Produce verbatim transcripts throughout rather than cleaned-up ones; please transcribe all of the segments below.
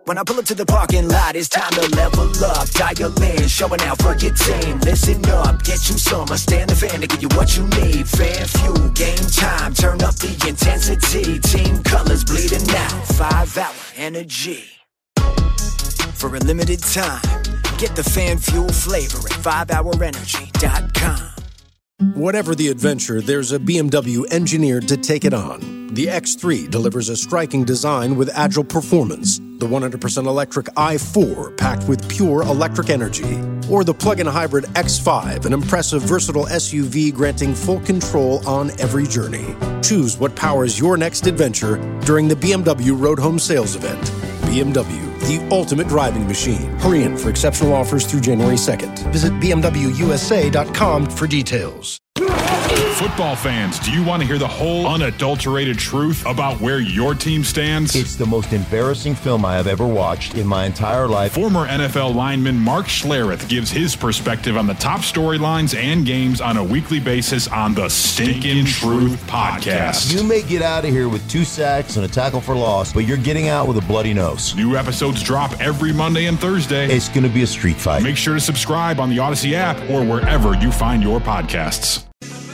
When I pull up to the parking lot, it's time to level up. Dial in, showing out for your team. Listen up, get you some. I stand the fan to give you what you need. Fan fuel, game time, turn up the intensity. Team colors bleeding out, five hour energy. For a limited time, get the fan fuel flavor at five hour energy dot com. Whatever the adventure, there's a B M W engineered to take it on. The X three delivers a striking design with agile performance. The one hundred percent electric i four, packed with pure electric energy. Or the plug-in hybrid X five, an impressive, versatile S U V granting full control on every journey. Choose what powers your next adventure during the B M W Road Home Sales Event. B M W, the ultimate driving machine. Hurry in for exceptional offers through January second. Visit b m w u s a dot com for details. Football fans, do you want to hear the whole unadulterated truth about where your team stands? It's the most embarrassing film I have ever watched in my entire life. Former N F L lineman Mark Schlereth gives his perspective on the top storylines and games on a weekly basis on the Stinkin' Truth Podcast. You may get out of here with two sacks and a tackle for loss, but you're getting out with a bloody nose. New episodes drop every Monday and Thursday. It's going to be a street fight. Make sure to subscribe on the Odyssey app or wherever you find your podcasts.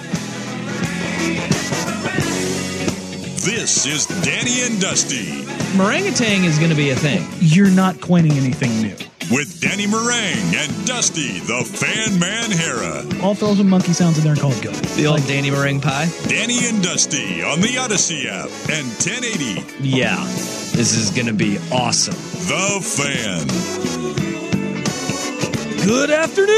This is Danny and Dusty. Meringatang is going to be a thing. You're not coining anything new. With Danny Meringue and Dusty, the Fan Man Hera. I'll throw some monkey sounds in there and call it good. The old like, Danny Meringue pie? Danny and Dusty on the Odyssey app and ten eighty. Yeah, this is going to be awesome. The Fan. Good afternoon.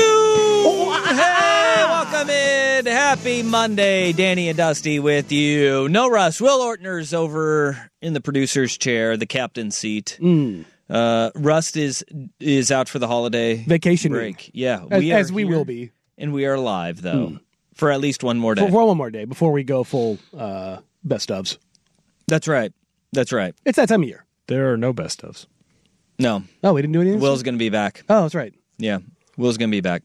Oh, hey, welcome in. Happy Monday. Danny and Dusty with you. No rush. Will Ortner's over in the producer's chair, the captain's seat. Mm. Uh, Rust is is out for the holiday vacation break. Yeah, as we, as are we here, will be, and we are live though mm. for at least one more day. For, for one more day before we go full uh, best ofs. That's right. That's right. It's that time of year. There are no best ofs. No. Oh, we didn't do anything. Will's going to be back. Oh, that's right. Yeah, Will's going to be back.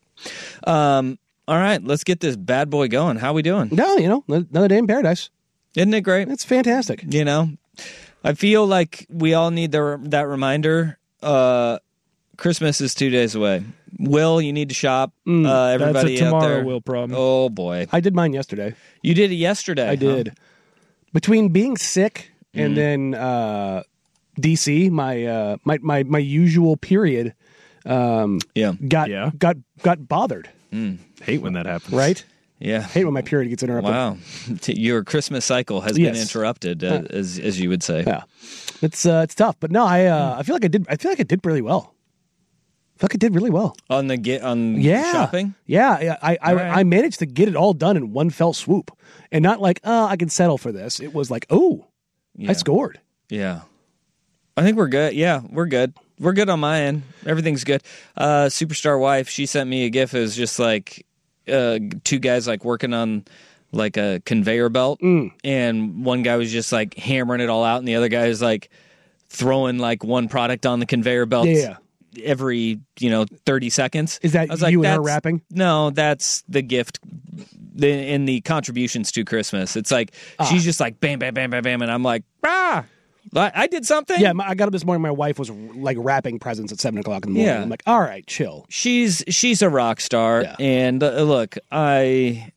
Um. All right, let's get this bad boy going. How we doing? No, you know, another day in paradise. Isn't it great? It's fantastic. You know, I feel like we all need the, that reminder. Uh, Christmas is two days away. Will, you need to shop. Mm, uh, everybody that's a tomorrow out there. Will problem. Oh, boy. I did mine yesterday. You did it yesterday. I did. Huh? Between being sick and Mm. then uh, D C, my, uh, my my my usual period, um, Yeah. got Yeah. got got bothered. Mm. Hate when that happens. Right? Yeah. Hate when my period gets interrupted. Wow. Your Christmas cycle has Yes. been interrupted, uh, Uh, as as you would say. Yeah, it's uh, it's tough, but no, I uh, I feel like I did. I feel like I did really well. I feel like I did really well On the get on yeah. shopping? Yeah, yeah. I I, right. I managed to get it all done in one fell swoop, and not like, oh, I can settle for this. It was like, oh, Yeah. I scored. Yeah. I think we're good. Yeah, we're good. We're good on my end. Everything's good. Uh, Superstar Wife, she sent me a GIF. It was just like uh, two guys like working on like a conveyor belt, Mm. and one guy was just like hammering it all out, and the other guy was like throwing like one product on the conveyor belt Yeah, yeah. every you know thirty seconds. Is that I was you like, and her "That's- rapping? No, that's the gift. The, in the contributions to Christmas, it's like Ah. she's just like bam, bam, bam, bam, bam, and I'm like, ah, I I did something. Yeah, my, I got up this morning. My wife was like wrapping presents at seven o'clock in the morning. Yeah. I'm like, all right, chill. she's she's a rock star, Yeah. and uh, look, I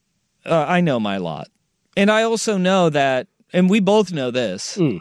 uh, I know my lot, and I also know that, and we both know this. Mm.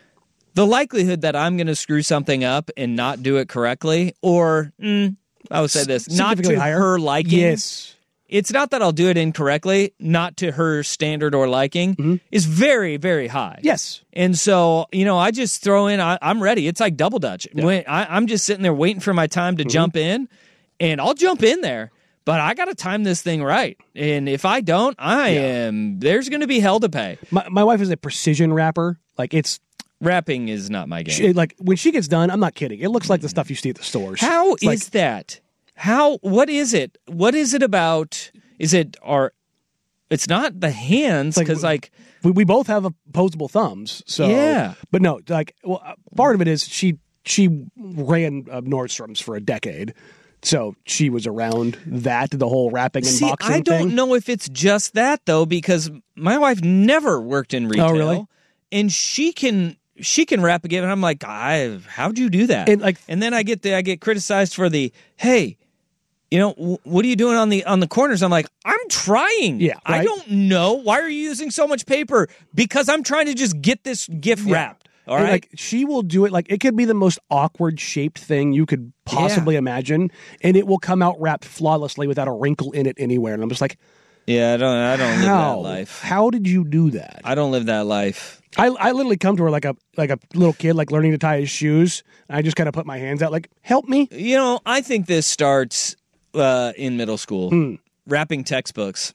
The likelihood that I'm going to screw something up and not do it correctly, or mm, I would say this, not Significantly to higher? her liking. Yes. It's not that I'll do it incorrectly, not to her standard or liking, Mm-hmm. is very, very high. Yes. And so, you know, I just throw in, I, I'm ready. It's like double dutch. When, I, I'm just sitting there waiting for my time to Mm-hmm. jump in, and I'll jump in there. But I got to time this thing right. And if I don't, I am, there's going to be hell to pay. My my wife is a precision rapper. Like it's Rapping is not my game. she, like when she gets done, I'm not kidding. It looks like the stuff you see at the stores. How It's is like, that? How, what is it? What is it about? Is it our, it's not the hands, like, because like, we, we both have opposable thumbs. So Yeah. but no, like well, uh, part of it is she she ran uh, Nordstrom's for a decade. So she was around that, the whole wrapping and see, boxing I don't thing. know if it's just that though, because my wife never worked in retail. Oh, really? And she can, she can wrap a gift, and I'm like, I how'd you do that? And, like- and then I get the I get criticized for the hey. You know, w- what are you doing on the on the corners? I'm like, I'm trying. Yeah, I right? don't know. Why are you using so much paper? Because I'm trying to just get this gift wrapped. All And, right. like she will do it like it could be the most awkward shaped thing you could possibly imagine, and it will come out wrapped flawlessly without a wrinkle in it anywhere. And I'm just like, yeah, I don't. I don't live how? that life. How did you do that? I don't live that life. I, I literally come to her like a like a little kid, like learning to tie his shoes. And I just kind of put my hands out, like, help me. You know, I think this starts uh, in middle school. Hmm. Wrapping textbooks.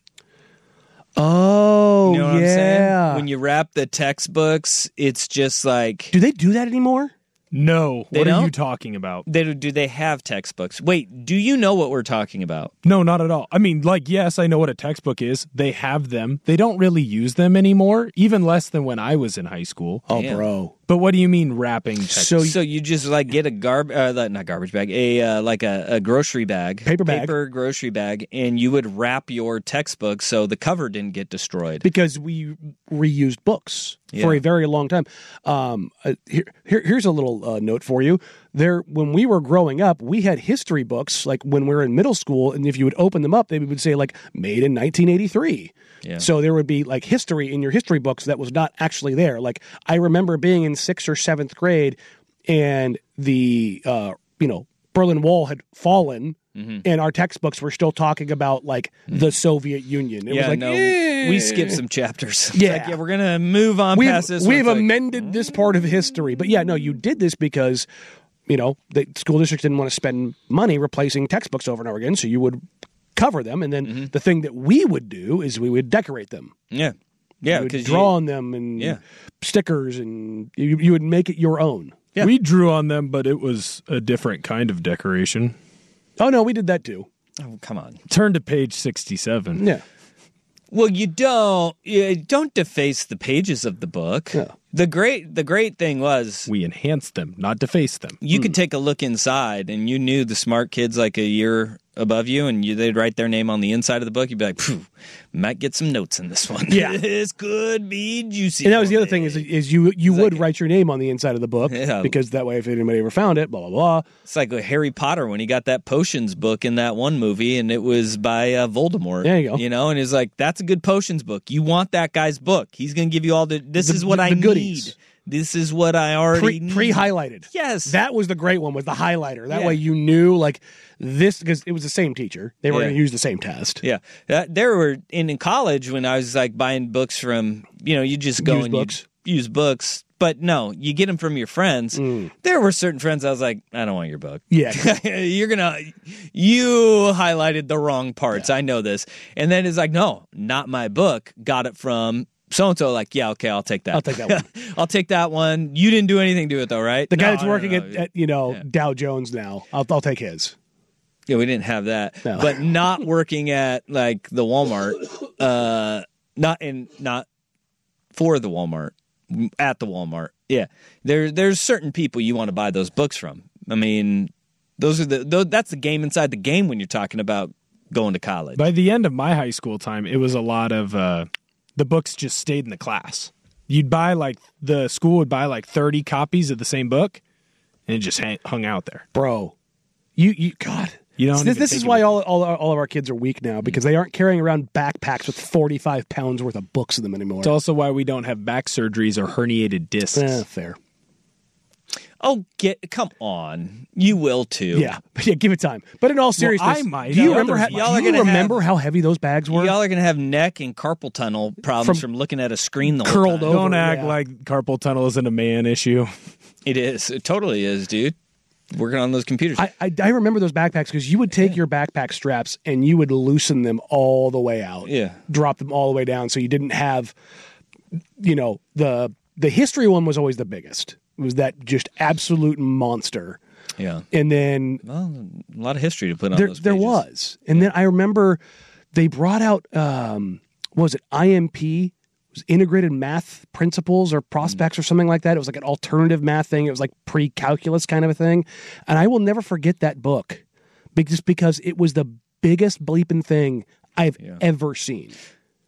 Oh, You know what yeah. I'm saying? When you wrap the textbooks, it's just like Do they do that anymore? No. They what are you don't? talking about? they do. They have textbooks. Wait, do you know what we're talking about? No, not at all. I mean, like, yes, I know what a textbook is. They have them. They don't really use them anymore, even less than when I was in high school. Oh, Damn. bro. But what do you mean wrapping textbooks? So So you just like get a garb, uh, not garbage bag, a uh, like a, a grocery bag, Paper bag. paper grocery bag, and you would wrap your textbook so the cover didn't get destroyed. because we reused books Yeah. for a very long time. Um, uh, here, here, here's a little uh, note for you. There, when we were growing up, we had history books. Like when we were in middle school, and if you would open them up, they would say like "made in nineteen eighty-three." Yeah. So there would be like history in your history books that was not actually there. Like I remember being in sixth or seventh grade, and the uh, you know Berlin Wall had fallen. Mm-hmm. And our textbooks were still talking about like the Soviet Union. It yeah, was like, no, eh. we skipped some chapters. It's Yeah. like, yeah, we're gonna move on We've, past this. we've one. It's like, amended this part of history. But yeah, no, you did this because, you know, the school districts didn't want to spend money replacing textbooks over and over again. So you would cover them. And then Mm-hmm. the thing that we would do is we would decorate them. yeah, yeah, You would because draw on them and Yeah. stickers, and you, you would make it your own. Yeah. We drew on them, but it was a different kind of decoration. Oh, no, we did that too. oh, come on. Turn to page sixty-seven. Yeah. Well, you don't you don't deface the pages of the book. Yeah. The great the great thing was We enhanced them, not defaced them. you could take a look inside, and you knew the smart kids like a year above you, and you, they'd write their name on the inside of the book. You'd be like, "Phew, might get some notes in this one. Yeah. This could be juicy." And that was for the other me." thing is is you you would like- write your name on the inside of the book Yeah. because that way if anybody ever found it, blah, blah, blah. It's like Harry Potter when he got that potions book in that one movie, and it was by uh, Voldemort. There you go. You know, and he's like, "That's a good potions book. You want that guy's book. He's going to give you all the. This The- is what the- I the goodies. need. This is what I already Pre, need." pre-highlighted. Yes. That was the great one, was the highlighter. That Yeah. way you knew, like, this, because it was the same teacher. They were Yeah. going to use the same test. Yeah, uh, there were in, in college when I was like buying books from, you know, you just go Used and books. you use books, but no, you get them from your friends. There were certain friends I was like, I don't want your book. Yeah. You're gonna, you highlighted the wrong parts. I know this, and then it's like, no, not my book. Got it from so and so. Like, yeah, okay, I'll take that. I'll take that one. I'll take that one. You didn't do anything to it though, right? The guy No, that's no, working no, at, no. at, you know, Yeah. Dow Jones now, I'll, I'll take his. Yeah, we didn't have that. No. But not working at like the Walmart, uh, not in not for the Walmart, at the Walmart. Yeah, there there's certain people you want to buy those books from. I mean, those are the those, that's the game inside the game when you're talking about going to college. By the end of my high school time, it was a lot of uh, the books just stayed in the class. You'd buy like the school would buy like thirty copies of the same book, and it just hang, hung out there. Bro, you, you, God. You don't this even this think is of why it. all, all, our- all of our kids are weak now, because they aren't carrying around backpacks with forty-five pounds worth of books in them anymore. It's also why we don't have back surgeries or herniated discs. Eh, fair. oh, get come on, you will too. Yeah. Yeah, give it time. But in all seriousness, I might. do you Y'all remember, are- how, y'all do are you gonna remember have- how heavy those bags were? Y'all are gonna have neck and carpal tunnel problems From- from, looking at a screen the whole curled time. over. Don't act yeah. like carpal tunnel isn't a man issue. It is. It totally is, dude. Working on those computers. I, I, I remember those backpacks because you would take your backpack straps and you would loosen them all the way out. Yeah. Drop them all the way down so you didn't have, you know, the the history one was always the biggest. It was that just absolute monster. yeah. And then Well, a lot of history to put on there, those there pages. was. And then I remember they brought out, um, what was it, I M P? It was integrated math principles or prospects or something like that. It was like an alternative math thing. It was like pre-calculus kind of a thing. And I will never forget that book be- just because it was the biggest bleeping thing I've Yeah. ever seen.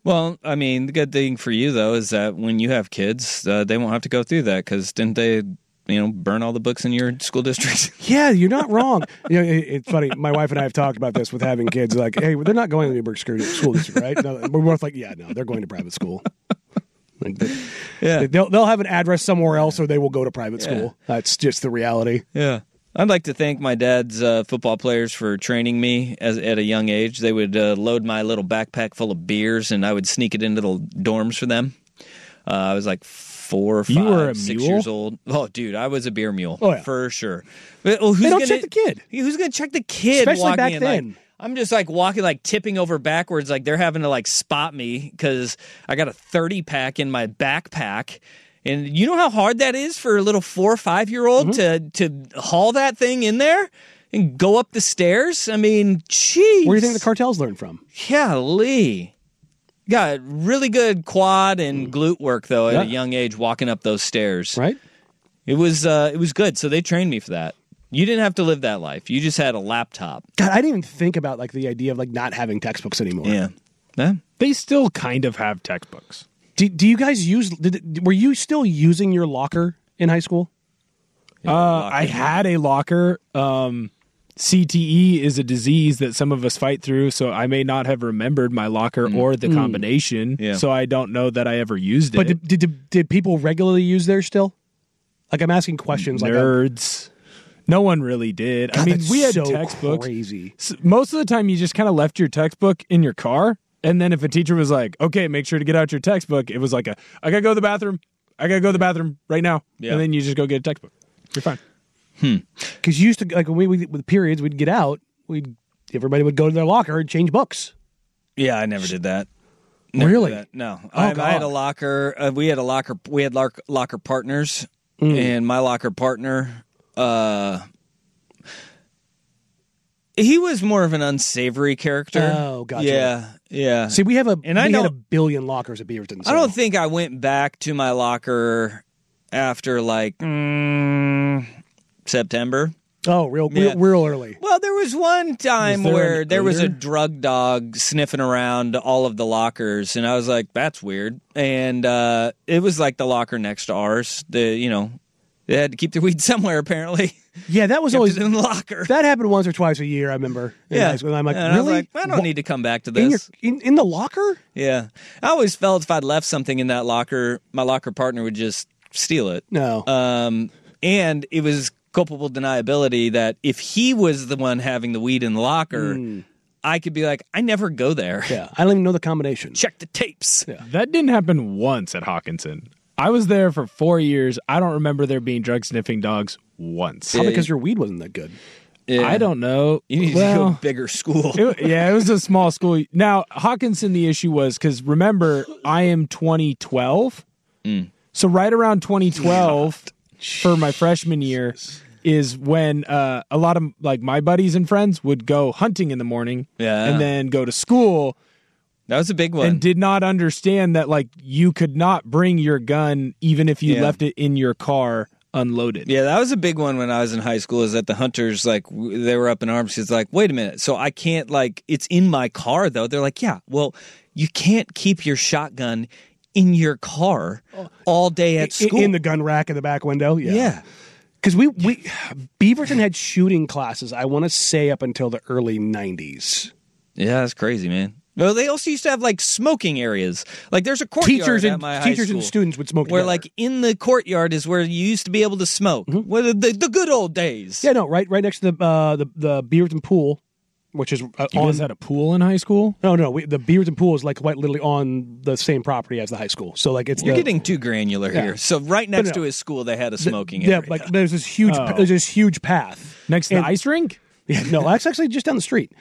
Well, I mean, the good thing for you, though, is that when you have kids, uh, they won't have to go through that because didn't they, you know, burn all the books in your school district? Yeah, you're not wrong. You know, it, it's funny. My wife and I have talked about this with having kids. Like, hey, they're not going to Newburgh School District, right? No, we're both like, yeah, no, they're going to private school. Like, they, Yeah. they'll they'll have an address somewhere else, or they will go to private Yeah. school. That's just the reality. Yeah. I'd like to thank my dad's uh, football players for training me as, at a young age. They would uh, load my little backpack full of beers, and I would sneak it into the dorms for them. Uh, I was like four or five, You were a six mule? years old. Oh, dude, I was a beer mule. Oh, yeah. For sure. But, oh, who's They don't gonna, check the kid. Who's going to check the kid Especially walking back in? then. Like, I'm just like walking, like tipping over backwards, like they're having to like spot me because I got a thirty pack in my backpack. And you know how hard that is for a little four or five year old Mm-hmm. to to haul that thing in there and go up the stairs? I mean, jeez. Where do you think the cartels learned from? Yeah, Lee. Got really good quad and glute work though at Yeah. a young age, walking up those stairs. Right? It was uh, it was good. So they trained me for that. You didn't have to live that life. You just had a laptop. God, I didn't even think about like the idea of like not having textbooks anymore. Yeah. Yeah. They still kind of have textbooks. Do, do you guys use? Did, were you still using your locker in high school? Uh, I had a locker. Um, C T E is a disease that some of us fight through, so I may not have remembered my locker or the combination. Yeah. So I don't know that I ever used But it. did, did did people regularly use theirs still? Like I'm asking questions. Like I'm- Nerds. No one really did. I God, mean, that's we had so textbooks. Crazy. S- Most of the time, you just kind of left your textbook in your car. And then if a teacher was like, okay, make sure to get out your textbook, it was like, a, I got to go to the bathroom. I got to go to the bathroom right now. Yeah. And then you just go get a textbook. You're fine. Because you used to like when we we- with periods, we'd get out. We'd everybody would go to their locker and change books. Yeah, I never did that. Never Really? did that. No. Oh, I, I had God. a locker. Uh, we had a locker. We had lock, locker partners, Mm. and my locker partner, uh, he was more of an unsavory character. Oh, gotcha. Yeah, yeah. See, we have a And I we had don't- a billion lockers at Beaverton. So. I don't think I went back to my locker after like mm, September. Oh, real Yeah. real, real early. Well, there was one time Was there where an there was a odor? drug dog sniffing around all of the lockers, and I was like, "That's weird." And uh, it was like the locker next to ours. The you know, they had to keep their weed somewhere apparently. Yeah, that was Kept always it in the locker. that happened once or twice a year. I remember. in yeah, high school. And I'm like, and I was really? like, I don't What- need to come back to in your this. in, in the locker. Yeah, I always felt if I'd left something in that locker, my locker partner would just steal it. No. Um, and it was culpable deniability that if he was the one having the weed in the locker, I could be like, I never go there. yeah, I don't even know the combination. Check the tapes. Yeah. That didn't happen once at Hawkinson. I was there for four years. I don't remember there being drug sniffing dogs once. Probably because your weed wasn't that good. Yeah. I don't know. You need to go well, to a bigger school. it- yeah, it was a small school. Now, Hawkinson, the issue was because remember, I am twenty twelve. So right around twenty twelve for my freshman year is when uh, a lot of like my buddies and friends would go hunting in the morning Yeah. and then go to school That was a big one. and did not understand that like you could not bring your gun even if you Yeah. left it in your car unloaded. Yeah, that was a big one when I was in high school. Is that the hunters like w- they were up in arms? It's like, wait a minute, so I can't like it's in my car though. They're like, yeah, well, you can't keep your shotgun in your car all day at I- school. in the gun rack in the back window. Yeah. yeah, Because we, we Beaverton had shooting classes, I want to say, up until the early nineties. yeah, that's crazy, man. Well, they also used to have like smoking areas. Like there's a courtyard Teachers at and my high teachers school and students would smoke where together. like in the courtyard is where you used to be able to smoke. Well, the, the the good old days. Yeah, no, right right next to the uh, the, the Beaverton pool, which is uh, You on. guys had a pool in high school? No, no, we, the Beaverton pool is like quite literally on the same property as the high school. So like it's You're the, getting too granular Yeah. here. So right next no. to his school, they had a smoking yeah, area. like there's this huge Oh. there's this huge path Next to And- the ice rink? Yeah, no, that's actually just down the street.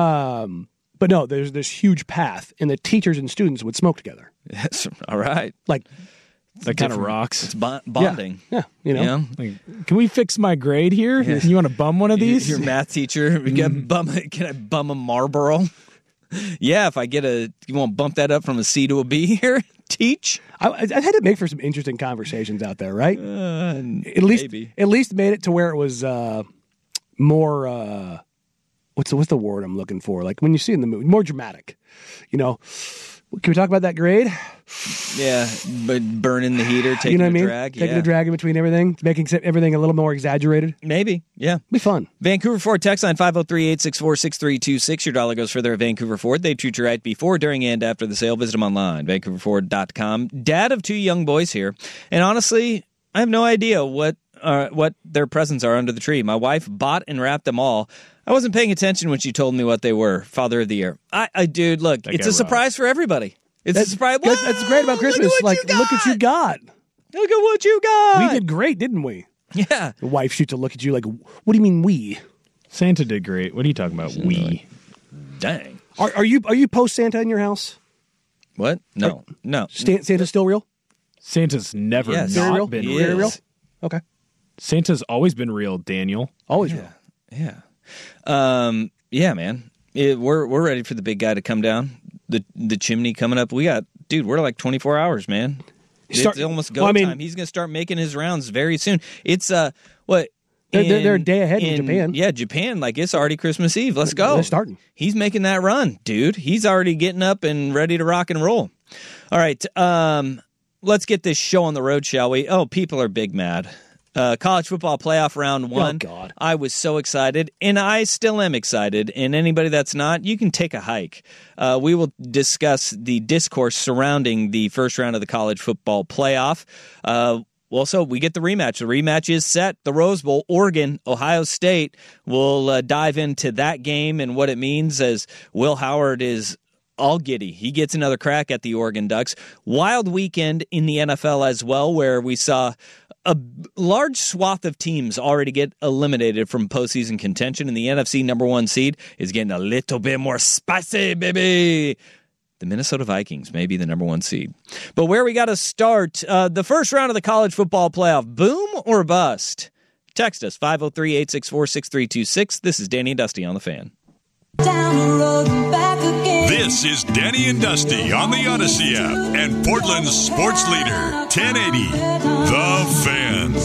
Um, but no, there's this huge path, and the teachers and students would smoke together. Yes, all right. Like, That kind of rocks. It's bon- bonding. yeah, you know, You know? Like, can we fix my grade here? You want to bum one of these? Your math teacher, we get bum, can I bum a Marlboro? Yeah, if I get a, you want to bump that up from a C to a B here? Teach? I, I I had to make for some interesting conversations out there, right? Uh, at least, maybe. at least made it to where it was uh, more. Uh, what's the what's the word I'm looking for? Like when you see in the movie, more dramatic. You know, Can we talk about that grade? Yeah, but burning the heater, taking you know what a I mean? drag. Taking yeah. a drag in between everything, making everything a little more exaggerated. Maybe, yeah. Be fun. Vancouver Ford text line five oh three, eight six four, six three two six. Your dollar goes further at Vancouver Ford. They treat you right before, during, and after the sale. Visit them online, vancouver ford dot com. Dad of two young boys here. And honestly, I have no idea what uh, what their presents are under the tree. My wife bought and wrapped them all. I wasn't paying attention when she told me what they were. Father of the Year. I, I dude, look, That it's guy a surprise for everybody. It's That's, a surprise. that's, that's great about Christmas. Look at what Like, you got. look at you got. Look at what you got. We did great, didn't we? Yeah. The wife shoots a look at you like, what do you mean we? Santa did great. What are you talking about? We. Dang. Are, are you are you post Santa in your house? What? No. No. Stan, Santa's still real? Santa's never Yes. not Very real? been He real. Very real? is. Okay. Santa's always been real, Daniel. Always Yeah. real. Yeah. Um, yeah, man. It, we're we're ready for the big guy to come down. The the chimney coming up. We got, dude, we're like twenty-four hours, man. Start- it's almost go well, I mean- time. He's going to start making his rounds very soon. It's, uh, what? They're- they're- they're a day ahead in Japan. Yeah, Japan. Like, it's already Christmas Eve. Let's go. They're starting. He's making that run, dude. He's already getting up and ready to rock and roll. All right. Um, let's get this show on the road, shall we? Oh, people are big mad. Uh, college football playoff round one. Oh, God. I was so excited, and I still am excited. And anybody that's not, you can take a hike. Uh, we will discuss the discourse surrounding the first round of the college football playoff. Uh, Also, we get the rematch. The rematch is set. The Rose Bowl, Oregon, Ohio State. We'll uh, dive into that game and what it means as Will Howard is all giddy. He gets another crack at the Oregon Ducks. Wild weekend in the N F L as well, where we saw a large swath of teams already get eliminated from postseason contention, and the N F C number one seed is getting a little bit more spicy, baby. The Minnesota Vikings may be the number one seed. But where we got to start, uh, the first round of the college football playoff, boom or bust? Text us, five oh three, eight six four, six three two six. This is Danny and Dusty on The Fan. Down the road and back again. This is Danny and Dusty on the Odyssey app and Portland's sports leader, ten eighty, The Fan.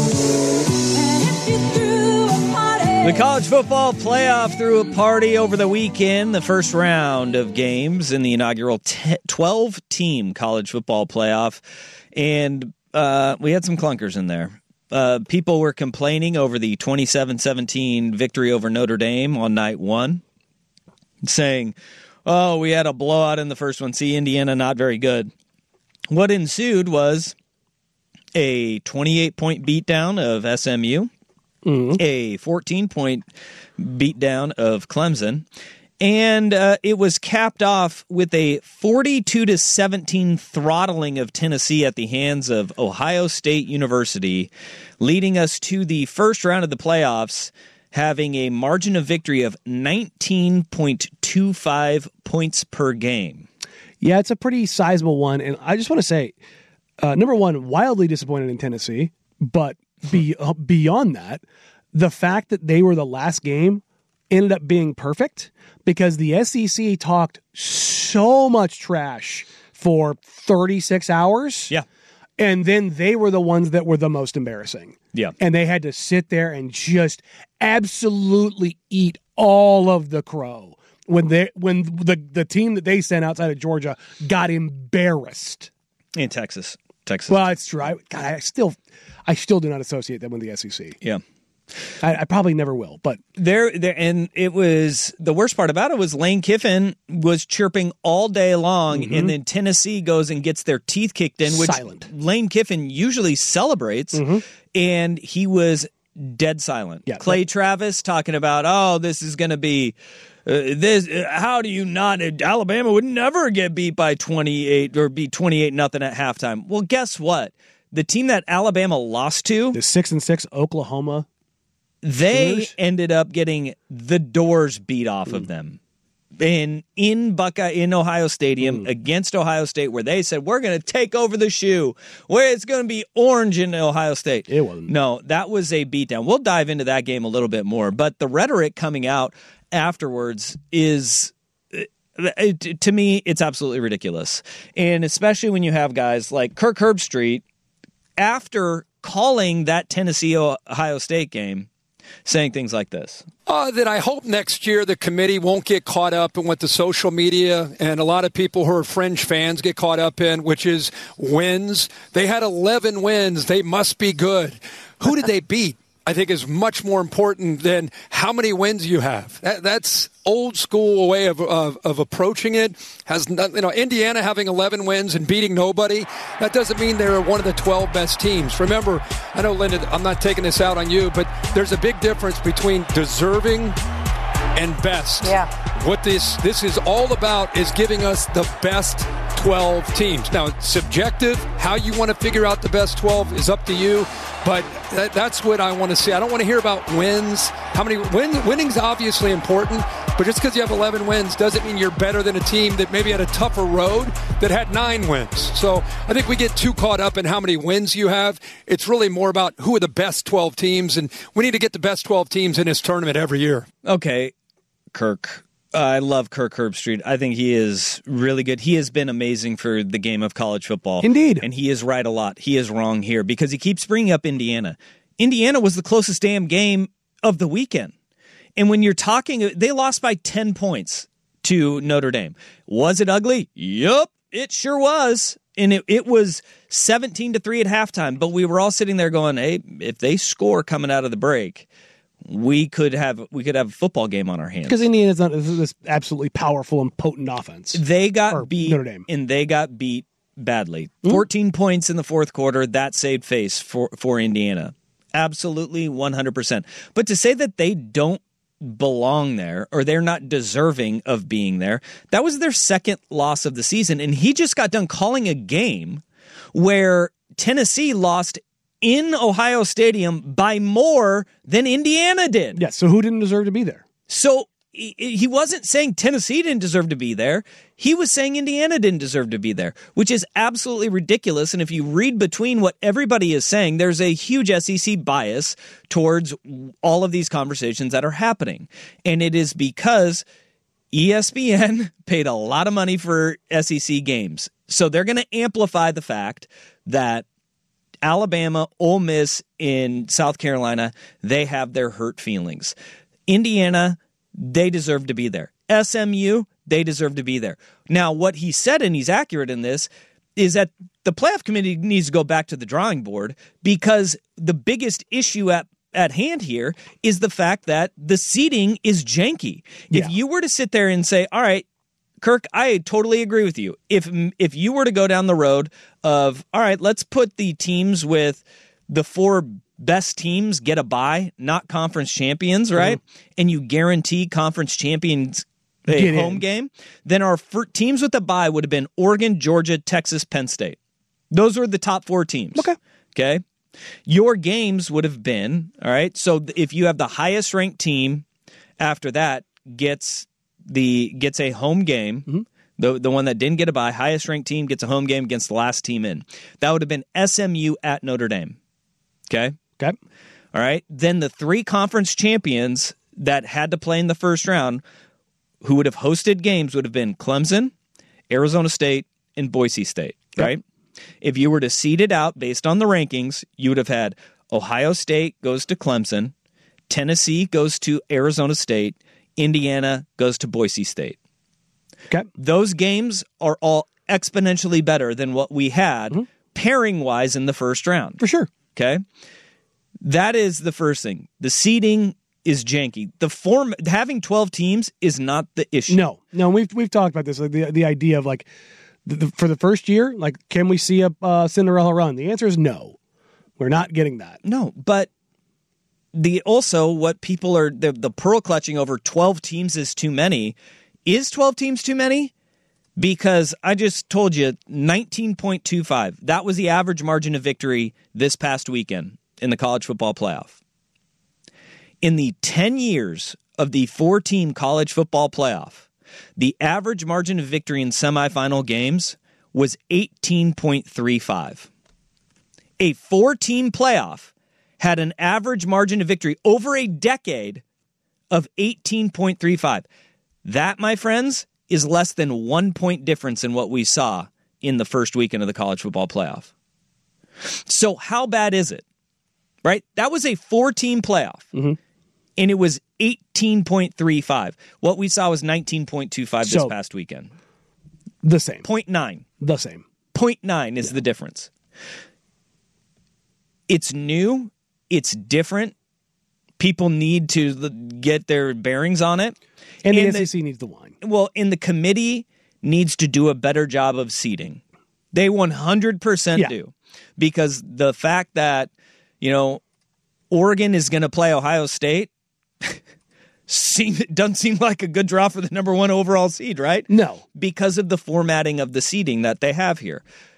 The college football playoff threw a party over the weekend, the first round of games in the inaugural twelve-team college football playoff, and uh, we had some clunkers in there. Uh, people were complaining over the twenty-seven seventeen victory over Notre Dame on night one, saying, oh, we had a blowout in the first one. See, Indiana, not very good. What ensued was a twenty-eight point beatdown of S M U, mm-hmm. a fourteen point beatdown of Clemson, and uh, it was capped off with a forty-two to seventeen throttling of Tennessee at the hands of Ohio State University, leading us to the first round of the playoffs, having a margin of victory of nineteen point two five points per game. Yeah, it's a pretty sizable one. And I just want to say, uh, number one, wildly disappointed in Tennessee. But be, uh, beyond that, the fact that they were the last game ended up being perfect because the S E C talked so much trash for thirty-six hours. Yeah. And then they were the ones that were the most embarrassing. Yeah. And they had to sit there and just absolutely eat all of the crow when they when the, the team that they sent outside of Georgia got embarrassed. In Texas. Texas. Well, it's true. I, God, I still I still do not associate them with the S E C. Yeah. I, I probably never will, but there, there, and it was the worst part about it was Lane Kiffin was chirping all day long, mm-hmm. and then Tennessee goes and gets their teeth kicked in, which silent. Lane Kiffin usually celebrates, mm-hmm. and he was dead silent. Yeah, Clay but- Travis talking about, oh, this is going to be. Uh, this uh, how do you not? Alabama would never get beat by twenty-eight or be twenty-eight nothing at halftime. Well, guess what? The team that Alabama lost to, the six and six Oklahoma. They Sooners? ended up getting the doors beat off mm. of them in in Buckeye in Ohio Stadium mm. against Ohio State, where they said we're going to take over the shoe, where it's going to be orange in Ohio State. It wasn't. No, that was a beatdown. We'll dive into that game a little bit more, but the rhetoric coming out afterwards is. It, to me, it's absolutely ridiculous, and especially when you have guys like Kirk Herbstreit after calling that Tennessee Ohio State game. saying things like this. Uh, that I hope next year the committee won't get caught up in what the social media and a lot of people who are fringe fans get caught up in, which is wins. They had eleven wins. They must be good. Who did they beat? I think is much more important than how many wins you have. That, that's old school way of, of of approaching it. Has not, you know, Indiana having eleven wins and beating nobody. That doesn't mean they're one of the twelve best teams. Remember, I know, Linda, I'm not taking this out on you, but there's a big difference between deserving and best. Yeah. What this this is all about is giving us the best twelve teams. Now, it's subjective. How you want to figure out the best twelve is up to you. But that, that's what I want to see. I don't want to hear about wins. How many win, winning's obviously important, but just because you have eleven wins doesn't mean you're better than a team that maybe had a tougher road that had nine wins. So I think we get too caught up in how many wins you have. It's really more about who are the best twelve teams, and we need to get the best twelve teams in this tournament every year. Okay, Kirk. Uh, I love Kirk Herbstreit. I think he is really good. He has been amazing for the game of college football. Indeed. And he is right a lot. He is wrong here because he keeps bringing up Indiana. Indiana was the closest damn game of the weekend. And when you're talking, they lost by ten points to Notre Dame. Was it ugly? Yup, it sure was. And it, it was seventeen to three at halftime. But we were all sitting there going, hey, if they score coming out of the break, we could have we could have a football game on our hands. Because Indiana's not this absolutely powerful and potent offense. They got or beat, Notre Dame. and they got beat badly. Mm. fourteen points in the fourth quarter, that saved face for, for Indiana. Absolutely, one hundred percent. But to say that they don't belong there, or they're not deserving of being there, that was their second loss of the season, and he just got done calling a game where Tennessee lost in Ohio Stadium by more than Indiana did. Yeah, so who didn't deserve to be there? So he, he wasn't saying Tennessee didn't deserve to be there. He was saying Indiana didn't deserve to be there, which is absolutely ridiculous. And if you read between what everybody is saying, there's a huge S E C bias towards all of these conversations that are happening. And it is because E S P N paid a lot of money for S E C games. So they're going to amplify the fact that Alabama, Ole Miss, in South Carolina, they have their hurt feelings. Indiana, they deserve to be there. S M U, they deserve to be there. Now, what he said, and he's accurate in this, is that the playoff committee needs to go back to the drawing board because the biggest issue at, at hand here is the fact that the seating is janky. Yeah. If you were to sit there and say, all right, Kirk, I totally agree with you. If if you were to go down the road of, all right, let's put the teams with the four best teams get a bye, not conference champions, right? Mm-hmm. And you guarantee conference champions a get home in. game, then our fir- teams with the bye would have been Oregon, Georgia, Texas, Penn State. Those were the top four teams. Okay. Okay. Your games would have been, all right, so if you have the highest ranked team after that gets the gets a home game, mm-hmm. the the one that didn't get a bye, highest ranked team gets a home game against the last team in. That would have been S M U at Notre Dame. Okay? Okay. All right. Then the three conference champions that had to play in the first round who would have hosted games would have been Clemson, Arizona State, and Boise State, Yep. right? If you were to seed it out based on the rankings, you would have had Ohio State goes to Clemson, Tennessee goes to Arizona State, Indiana goes to Boise State. Okay. Those games are all exponentially better than what we had mm-hmm. pairing-wise in the first round. For sure. Okay? That is the first thing. The seeding is janky. The form having twelve teams is not the issue. No. No, we've we've talked about this, like the the idea of like the, the, for the first year, like can we see a uh, Cinderella run? The answer is no. We're not getting that. No, but the also what people are the, the pearl clutching over twelve teams is too many. Is twelve teams too many? Because I just told you nineteen point two five. That was the average margin of victory this past weekend in the college football playoff. In the ten years of the four-team college football playoff, the average margin of victory in semifinal games was eighteen point three five. A four-team playoff had an average margin of victory over a decade of eighteen point three five. That, my friends, is less than one point difference in what we saw in the first weekend of the college football playoff. So how bad is it? Right? That was a four-team playoff. Mm-hmm. and it was eighteen point three five. What we saw was nineteen point two five this So- past weekend. The same. Point nine. The same. Point nine is the difference. It's new. It's different. People need to l- get their bearings on it. And the And S E C needs the wine. Well, and the committee needs to do a better job of seeding. They one hundred percent Yeah. do. Because the fact that, you know, Oregon is going to play Ohio State seem, doesn't seem like a good draw for the number one overall seed, right? No. Because of the formatting of the seeding that they have here.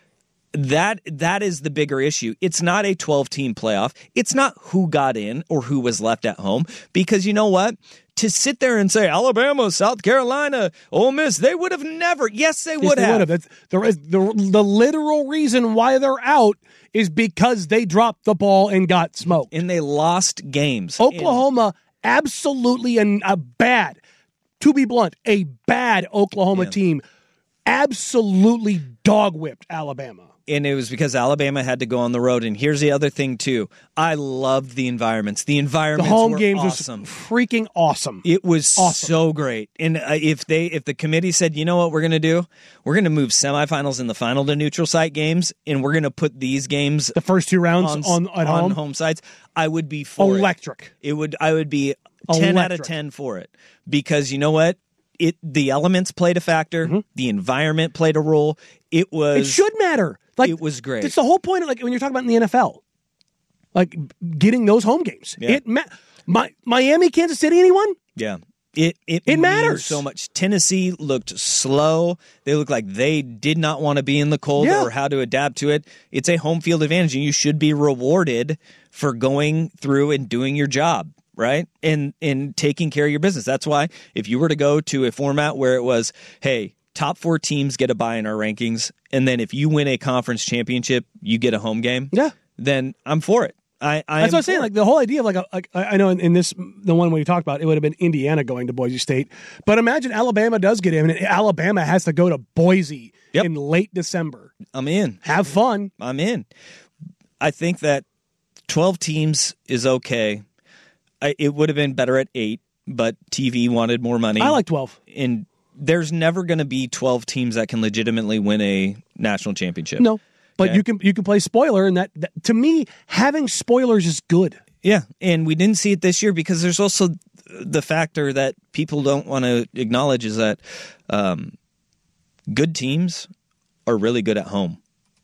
That that is the bigger issue. It's not a twelve-team playoff. It's not who got in or who was left at home. Because you know what? To sit there and say Alabama, South Carolina, Ole Miss, they would have never. Yes, they Yes, would they have. would have. That's, the, the, the literal reason why they're out is because they dropped the ball and got smoked. And they lost games. Oklahoma, absolutely an, a bad, to be blunt, a bad Oklahoma Yeah. team absolutely dog-whipped Alabama. And it was because Alabama had to go on the road. And here's the other thing, too. I loved the environments. The The environments home were games awesome. was freaking awesome. It was Awesome. so great. And uh, if they, if the committee said, you know what we're going to do? We're going to move semifinals and the final to neutral site games, and we're going to put these games The first two rounds on, on, at on home, home sites, I would be for electric. it. It would I would be ten out of Electric. ten for it. Because you know what? It the elements played a factor, Mm-hmm. the environment played a role. It was It should matter. Like it was great. It's the whole point of like when you're talking about in the N F L, like getting those home games. Yeah. It ma- my, Miami, Kansas City, anyone? Yeah. It it, It means matters. so much. Tennessee looked slow. They looked like they did not want to be in the cold Yeah. or how to adapt to it. It's a home field advantage, and you should be rewarded for going through and doing your job, right? And and taking care of your business. That's why if you were to go to a format where it was, hey, top four teams get a bye in our rankings, and then if you win a conference championship, you get a home game. Yeah. Then I'm for it. I, I That's am what I'm saying. for Like it. the whole idea of like, a, like I I know in, in this the one we talked about, it would have been Indiana going to Boise State. But imagine Alabama does get in, and Alabama has to go to Boise Yep. in late December. I'm in. Have fun. I'm in. I think that twelve teams is okay. I, it would have been better at eight, but T V wanted more money. I like twelve. And there's never going to be twelve teams that can legitimately win a national championship. No, but Okay. you can you can play spoiler, and that, that to me having spoilers is good. Yeah, and we didn't see it this year because there's also the factor that people don't want to acknowledge is that um, good teams are really good at home.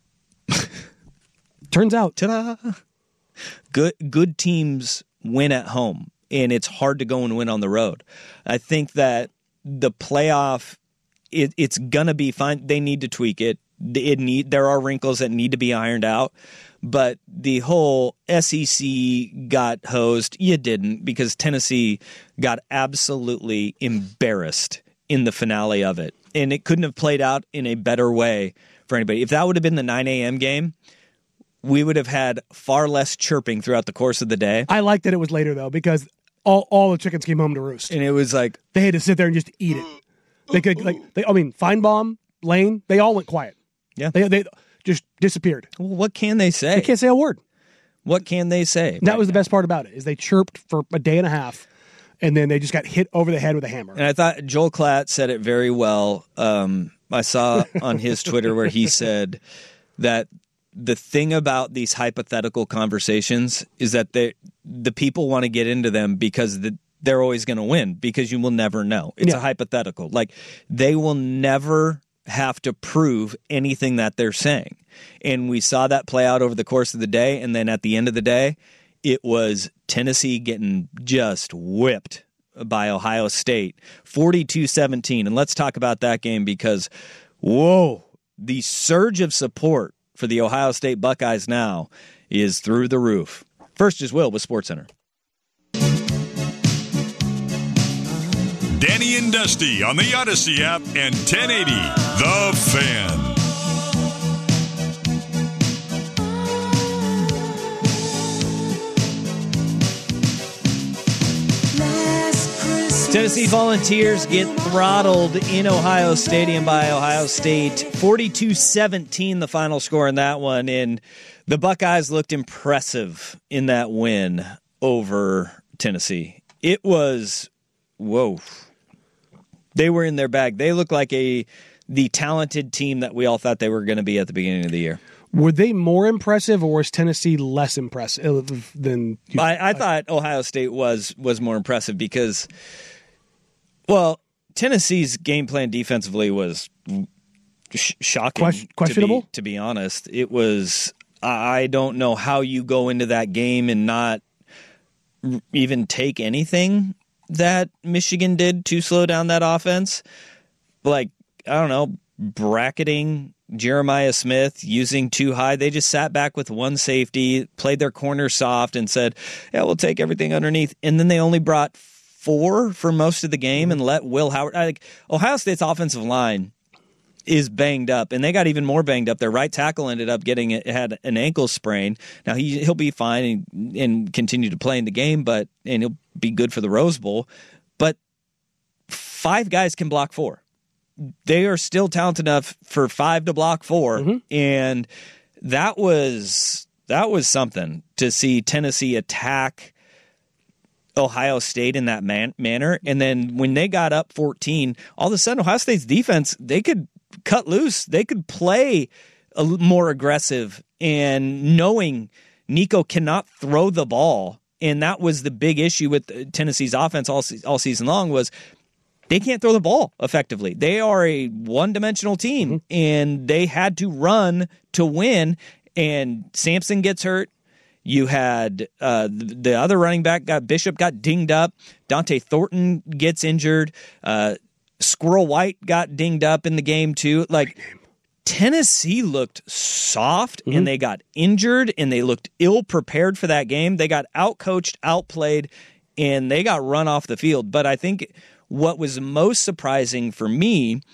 Turns out, Ta-da! Good good teams win at home, and it's hard to go and win on the road. I think that the playoff, it, it's gonna be fine. They need to tweak it. It need there are wrinkles that need to be ironed out. But the whole S E C got hosed. You didn't, because Tennessee got absolutely embarrassed in the finale of it, and it couldn't have played out in a better way for anybody. If that would have been the nine a.m. game, we would have had far less chirping throughout the course of the day. I like that it was later though, because all all the chickens came home to roost. And it was like, They had to sit there and just eat it. They could like they. I mean, Feinbaum, Lane, they all went quiet. yeah. They they just disappeared. Well, what can they say? They can't say a word. What can they say? That right was the now? best part about it. Is they chirped for a day and a half, and then they just got hit over the head with a hammer. And I thought Joel Klatt said it very well. Um, I saw on his Twitter where he said that the thing about these hypothetical conversations is that they, the people want to get into them because the, they're always going to win, because you will never know. It's Yeah. a hypothetical. Like, they will never have to prove anything that they're saying. And we saw that play out over the course of the day. And then at the end of the day, it was Tennessee getting just whipped by Ohio State, forty-two seventeen. And let's talk about that game, because, whoa, the surge of support for the Ohio State Buckeyes now is through the roof. First is Will with SportsCenter. Danny and Dusty on the Odyssey app and ten eighty The Fan. Tennessee Volunteers get throttled in Ohio Stadium by Ohio State. forty-two seventeen the final score in that one. And the Buckeyes looked impressive in that win over Tennessee. It was, whoa. They were in their bag. They looked like a the talented team that we all thought they were going to be at the beginning of the year. Were they more impressive, or was Tennessee less impressive than you? I, I thought Ohio State was was more impressive because, well, Tennessee's game plan defensively was sh- shocking. Question, questionable? To be, to be honest. It was, I don't know how you go into that game and not even take anything that Michigan did to slow down that offense. Like, I don't know, bracketing Jeremiah Smith, using too high. They just sat back with one safety, played their corner soft, and said, yeah, we'll take everything underneath. And then they only brought four for most of the game and let Will Howard. Like, Ohio State's offensive line is banged up, and they got even more banged up. Their right tackle ended up getting it, had an ankle sprain. Now he he'll be fine and, and continue to play in the game, but and he'll be good for the Rose Bowl. But five guys can block four. They are still talented enough for five to block four, mm-hmm. and that was that was something to see Tennessee attack Ohio State in that man- manner. And then when they got up fourteen, all of a sudden Ohio State's defense, they could cut loose. They could play a more aggressive, and knowing Nico cannot throw the ball, and that was the big issue with Tennessee's offense all all season long was they can't throw the ball effectively. They are a one-dimensional team, mm-hmm. and they had to run to win, and Sampson gets hurt. You had uh, the other running back, got Bishop, got dinged up. Dante Thornton gets injured. Uh, Squirrel White got dinged up in the game, too. Like, Tennessee looked soft, mm-hmm. and they got injured, and they looked ill-prepared for that game. They got outcoached, outplayed, and they got run off the field. But I think what was most surprising for me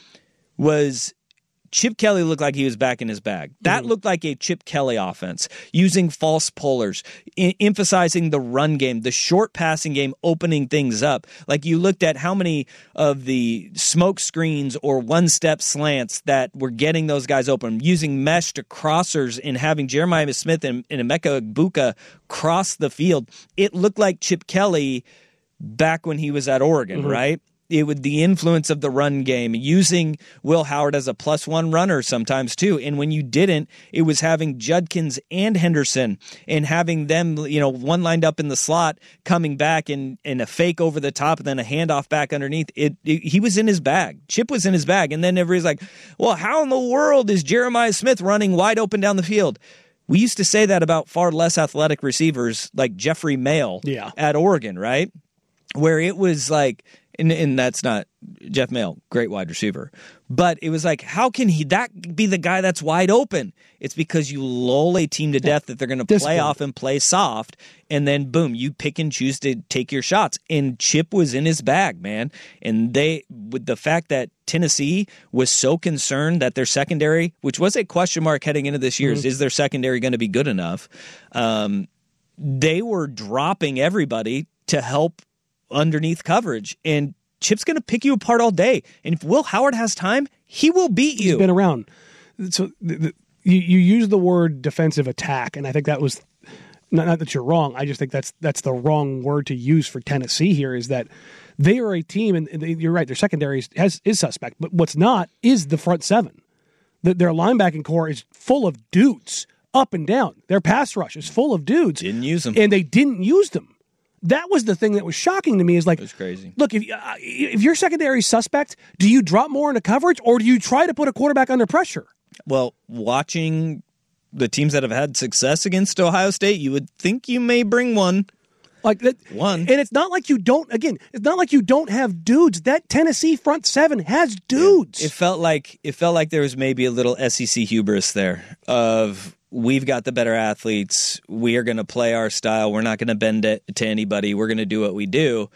was Chip Kelly looked like he was back in his bag. That mm-hmm. looked like a Chip Kelly offense, using false pullers, I- emphasizing the run game, the short passing game, opening things up. Like, you looked at how many of the smoke screens or one-step slants that were getting those guys open, using mesh to crossers and having Jeremiah Smith and, and Emeka Egbuka cross the field. It looked like Chip Kelly back when he was at Oregon, mm-hmm. right? It would the influence of the run game, using Will Howard as a plus one runner sometimes too. And when you didn't, it was having Judkins and Henderson and having them, you know, one lined up in the slot, coming back and, and a fake over the top and then a handoff back underneath. It, it he was in his bag. Chip was in his bag. And then everybody's like, well, how in the world is Jeremiah Smith running wide open down the field? We used to say that about far less athletic receivers like Jeffrey Mail yeah. at Oregon, right? Where it was like, And, and that's not Jeff Mail, great wide receiver. But it was like, how can he that be the guy that's wide open? It's because you lull a team to death that they're going to play off and play soft, and then boom, you pick and choose to take your shots. And Chip was in his bag, man. And they, with the fact that Tennessee was so concerned that their secondary, which was a question mark heading into this year, mm-hmm. is, is their secondary going to be good enough? Um, they were dropping everybody to help underneath coverage, and Chip's going to pick you apart all day. And if Will Howard has time, he will beat you. He's been around. So the, the, you, you use the word defensive attack, and I think that was not, not that you're wrong. I just think that's that's the wrong word to use for Tennessee here. Is that they are a team, and they, you're right. Their secondary is, has, is suspect, but what's not is the front seven. The, their linebacking core is full of dudes up and down. Their pass rush is full of dudes. Didn't use them, and they didn't use them. That was the thing that was shocking to me. Is like, it was crazy. Look, if uh, if your secondary is suspect, do you drop more into coverage, or do you try to put a quarterback under pressure? Well, watching the teams that have had success against Ohio State, you would think you may bring one. Like that one, and it's not like you don't. Again, it's not like you don't have dudes. That Tennessee front seven has dudes. Yeah. It felt like it felt like there was maybe a little S E C hubris there of, we've got the better athletes. We are going to play our style. We're not going to bend it to anybody. We're going to do what we do.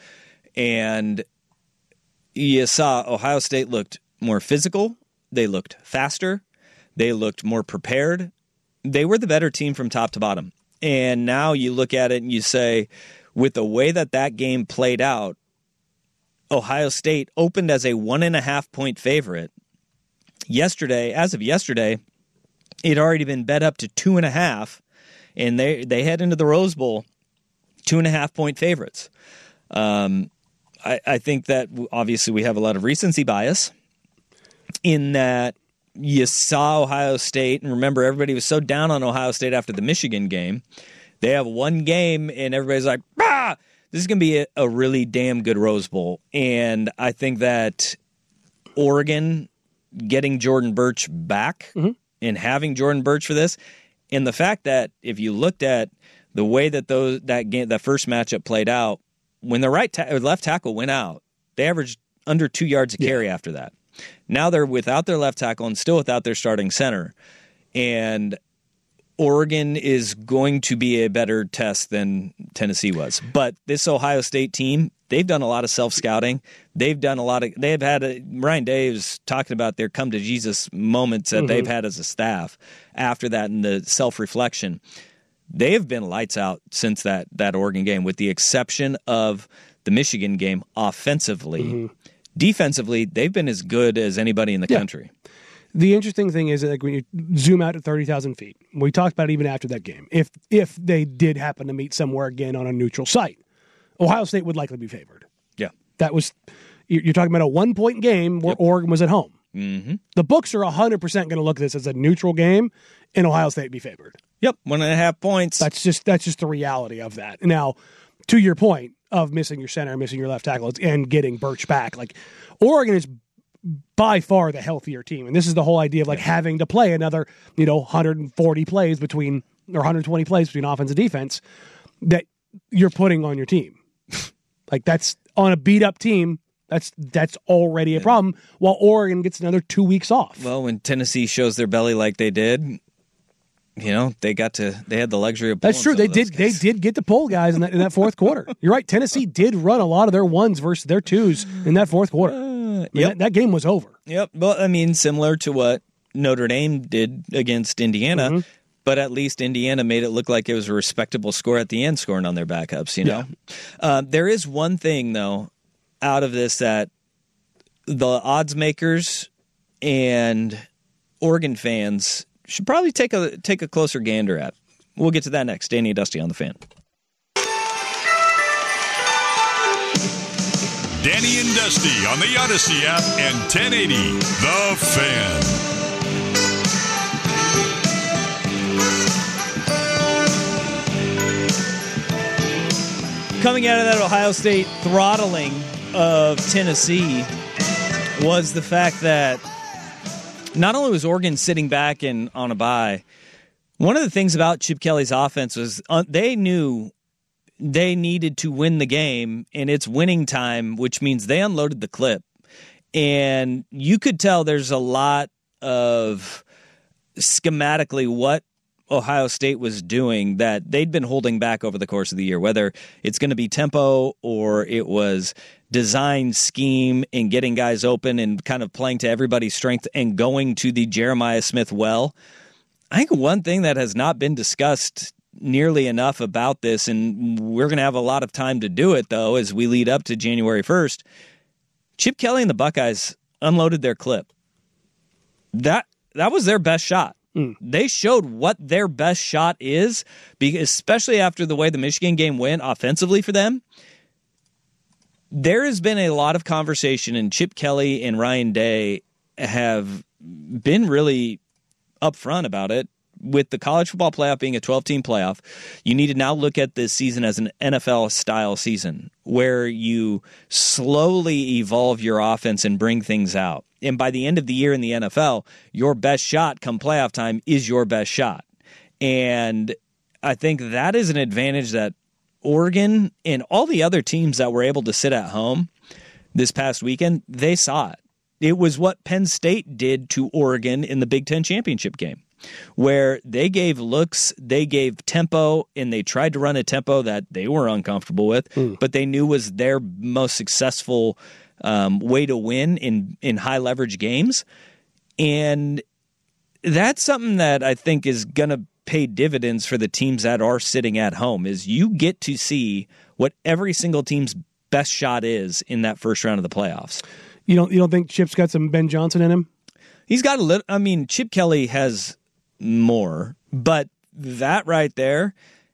And you saw Ohio State looked more physical. They looked faster. They looked more prepared. They were the better team from top to bottom. And now you look at it and you say, with the way that that game played out, Ohio State opened as a one and a half point favorite. Yesterday, as of yesterday, it had already been bet up to two and a half, and they they head into the Rose Bowl two and a half point favorites. Um, I, I think that obviously we have a lot of recency bias in that you saw Ohio State, and remember, everybody was so down on Ohio State after the Michigan game. They have one game, and everybody's like, ah, this is going to be a, a really damn good Rose Bowl. And I think that Oregon getting Jordan Birch back mm-hmm. and having Jordan Birch for this, and the fact that if you looked at the way that those that game that first matchup played out, when the right ta- or left tackle went out, they averaged under two yards a carry yeah. after that. Now they're without their left tackle and still without their starting center. And Oregon is going to be a better test than Tennessee was. But this Ohio State team, they've done a lot of self-scouting. They've done a lot of, they've had, a, Ryan Day was talking about their come to Jesus moments that mm-hmm. they've had as a staff after that and the self-reflection. They have been lights out since that, that Oregon game, with the exception of the Michigan game offensively. Mm-hmm. Defensively, they've been as good as anybody in the yeah. country. The interesting thing is that, like, when you zoom out at thirty thousand feet, we talked about it even after that game, if if they did happen to meet somewhere again on a neutral site, Ohio State would likely be favored. Yeah. That was, you're talking about a one-point game where yep. Oregon was at home. Mm-hmm. The books are one hundred percent going to look at this as a neutral game, and Ohio State be favored. Yep, one and a half points. That's just that's just the reality of that. Now, to your point of missing your center, missing your left tackle, and getting Birch back, like, Oregon is by far the healthier team, and this is the whole idea of like having to play another, you know, one hundred forty plays between or one hundred twenty plays between offense and defense that you're putting on your team. Like, that's on a beat up team. That's that's already a problem. While Oregon gets another two weeks off. Well, when Tennessee shows their belly like they did, you know, they got to they had the luxury of pulling. That's true. They did guys. they did get to pull guys in that in that fourth quarter. You're right. Tennessee did run a lot of their ones versus their twos in that fourth quarter. Uh, yep. that, that game was over. Yep. Well, I mean, similar to what Notre Dame did against Indiana, mm-hmm. but at least Indiana made it look like it was a respectable score at the end, scoring on their backups. You know, yeah. uh, there is one thing though out of this that the odds makers and Oregon fans should probably take a take a closer gander at. We'll get to that next. Danny and Dusty on the Fan. Danny and Dusty on the Odyssey app and ten eighty The Fan. Coming out of that Ohio State throttling of Tennessee was the fact that not only was Oregon sitting back and on a bye, one of the things about Chip Kelly's offense was uh, they knew they needed to win the game, and it's winning time, which means they unloaded the clip. And you could tell there's a lot of schematically what Ohio State was doing that they'd been holding back over the course of the year, whether it's going to be tempo or it was design scheme and getting guys open and kind of playing to everybody's strength and going to the Jeremiah Smith well. I think one thing that has not been discussed nearly enough about this, and we're going to have a lot of time to do it, though, as we lead up to January first, Chip Kelly and the Buckeyes unloaded their clip. That that was their best shot. Mm. They showed what their best shot is, especially after the way the Michigan game went offensively for them. There has been a lot of conversation, and Chip Kelly and Ryan Day have been really upfront about it. With the college football playoff being a twelve-team playoff, you need to now look at this season as an N F L-style season where you slowly evolve your offense and bring things out. And by the end of the year in the N F L, your best shot come playoff time is your best shot. And I think that is an advantage that Oregon and all the other teams that were able to sit at home this past weekend, they saw it. It was what Penn State did to Oregon in the Big Ten championship game, where they gave looks, they gave tempo, and they tried to run a tempo that they were uncomfortable with, mm. but they knew was their most successful um, way to win in, in high-leverage games. And that's something that I think is going to pay dividends for the teams that are sitting at home, is you get to see what every single team's best shot is in that first round of the playoffs. You don't, you don't think Chip's got some Ben Johnson in him? He's got a little, I mean, Chip Kelly has more, but that right there,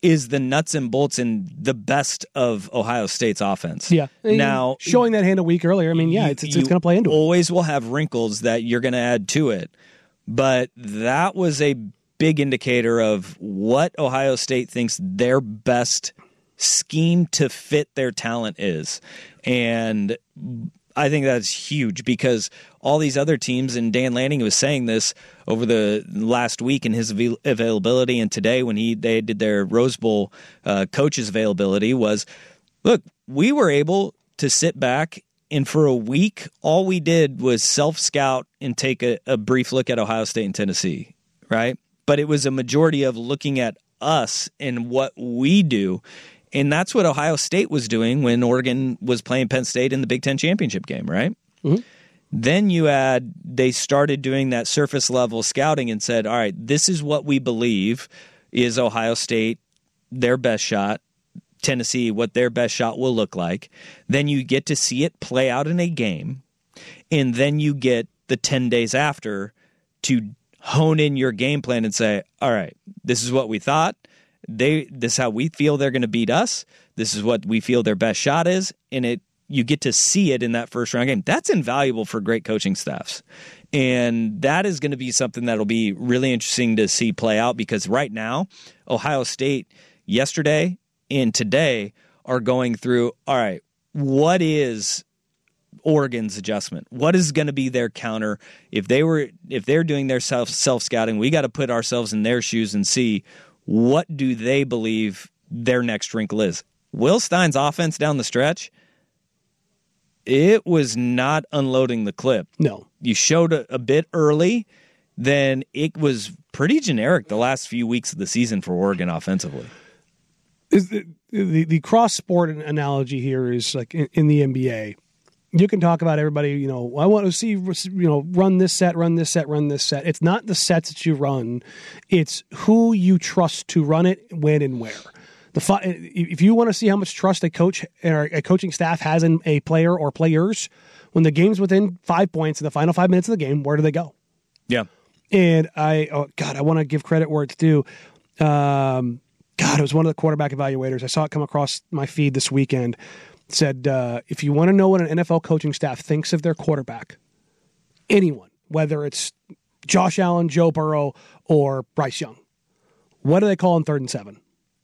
is the nuts and bolts and the best of Ohio State's offense. Yeah. Now, showing that hand a week earlier, I mean, yeah, it's, it's, it's going to play into it. Always will have wrinkles that you're going to add to it. But that was a big indicator of what Ohio State thinks their best scheme to fit their talent is. And I think that's huge because all these other teams, and Dan Lanning was saying this over the last week in his avail- availability, and today when he they did their Rose Bowl uh, coaches availability, was, look, we were able to sit back, and for a week, all we did was self-scout and take a, a brief look at Ohio State and Tennessee, right? But it was a majority of looking at us and what we do. And that's what Ohio State was doing when Oregon was playing Penn State in the Big Ten championship game, right? Mm-hmm. Then you add, they started doing that surface level scouting and said, all right, this is what we believe is Ohio State, their best shot, Tennessee, what their best shot will look like. Then you get to see it play out in a game. And then you get the ten days after to hone in your game plan and say, all right, this is what we thought. They, this is how we feel they're going to beat us. This is what we feel their best shot is. And it, you get to see it in that first round game. That's invaluable for great coaching staffs. And that is going to be something that'll be really interesting to see play out because right now, Ohio State yesterday and today are going through, all right, what is Oregon's adjustment? What is going to be their counter? If they were, if they're doing their self self scouting, we got to put ourselves in their shoes and see what do they believe their next wrinkle is. Will Stein's offense down the stretch, it was not unloading the clip. No, you showed a, a bit early, then it was pretty generic the last few weeks of the season for Oregon offensively. Is the the, the cross sport analogy here is like in, in the N B A. You can talk about everybody, you know, I want to see, you know, run this set, run this set, run this set. It's not the sets that you run. It's who you trust to run it, when, and where. The If you want to see how much trust a coach or a coaching staff has in a player or players, when the game's within five points in the final five minutes of the game, where do they go? Yeah. And I, oh God, I want to give credit where it's due. Um, God, it was one of the quarterback evaluators. I saw it come across my feed this weekend. Said, uh, if you want to know what an N F L coaching staff thinks of their quarterback, anyone, whether it's Josh Allen, Joe Burrow, or Bryce Young, what do they call on third and seven?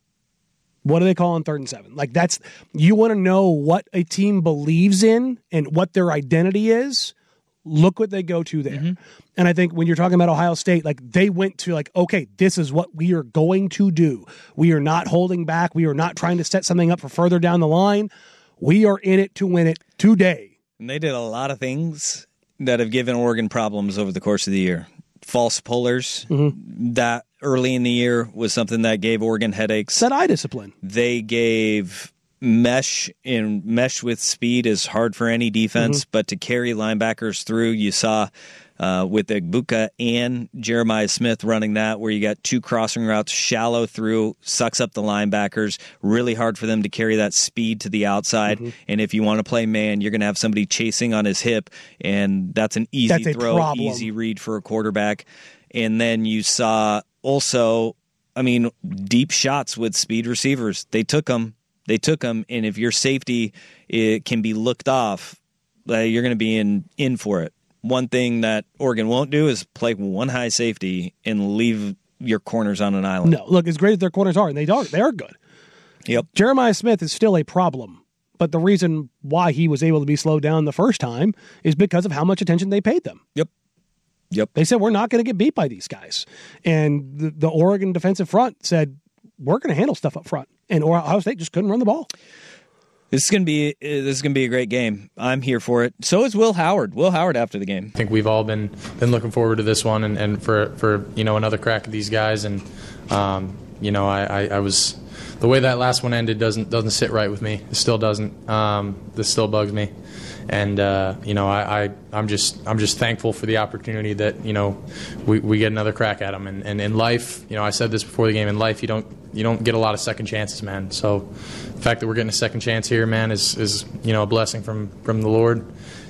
What do they call on third and seven? Like that's, you want to know what a team believes in and what their identity is, look what they go to there. Mm-hmm. And I think when you're talking about Ohio State, like they went to like, okay, this is what we are going to do. We are not holding back. We are not trying to set something up for further down the line. We are in it to win it today. And they did a lot of things that have given Oregon problems over the course of the year. False pullers, mm-hmm. that early in the year was something that gave Oregon headaches. Set eye discipline. They gave mesh, and mesh with speed is hard for any defense, mm-hmm. but to carry linebackers through, you saw uh, with Egbuka and Jeremiah Smith running that, where you got two crossing routes, shallow through, sucks up the linebackers, really hard for them to carry that speed to the outside. Mm-hmm. And if you want to play man, you're going to have somebody chasing on his hip, and that's an easy that's throw, problem. easy read for a quarterback. And then you saw also, I mean, deep shots with speed receivers. They took them. They took them, and if your safety it can be looked off, uh, you're going to be in, in for it. One thing that Oregon won't do is play one high safety and leave your corners on an island. No, look, as great as their corners are, and they are, they are good. Yep. Jeremiah Smith is still a problem, but the reason why he was able to be slowed down the first time is because of how much attention they paid them. Yep. Yep. They said, we're not going to get beat by these guys. And the, the Oregon defensive front said, we're going to handle stuff up front. And Ohio State just couldn't run the ball. This is gonna be this is gonna be a great game. I'm here for it. So is Will Howard. Will Howard after the game. I think we've all been been looking forward to this one and, and for for you know another crack at these guys. And um, you know I, I, I was the way that last one ended doesn't doesn't sit right with me. It still doesn't. Um, this still bugs me. And uh, you know I, I I'm just I'm just thankful for the opportunity that you know we, we get another crack at them. And, and in life, you know I said this before the game. In life, you don't you don't get a lot of second chances, man. So the fact that we're getting a second chance here, man, is is you know a blessing from, from the Lord.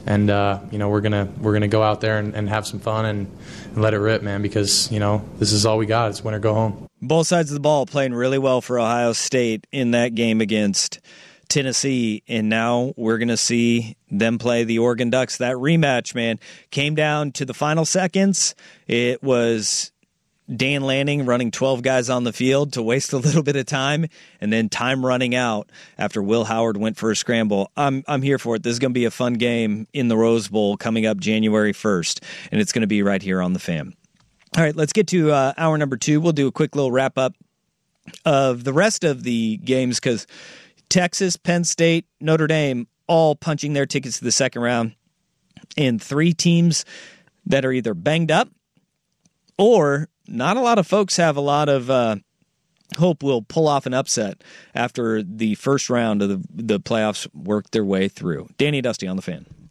and uh, you know we're gonna we're gonna go out there and, and have some fun and, and let it rip, man. Because you know this is all we got. It's win or go home. Both sides of the ball playing really well for Ohio State in that game against Tennessee, and now we're going to see them play the Oregon Ducks. That rematch, man, came down to the final seconds. It was Dan Lanning running twelve guys on the field to waste a little bit of time, and then time running out after Will Howard went for a scramble. I'm I'm here for it. This is going to be a fun game in the Rose Bowl coming up January first, and it's going to be right here on the Fan. All right, let's get to uh, hour number two. We'll do a quick little wrap-up of the rest of the games because Texas, Penn State, Notre Dame all punching their tickets to the second round, and three teams that are either banged up or not a lot of folks have a lot of uh, hope will pull off an upset after the first round of the, the playoffs work their way through. Danny Dusty on the Fan.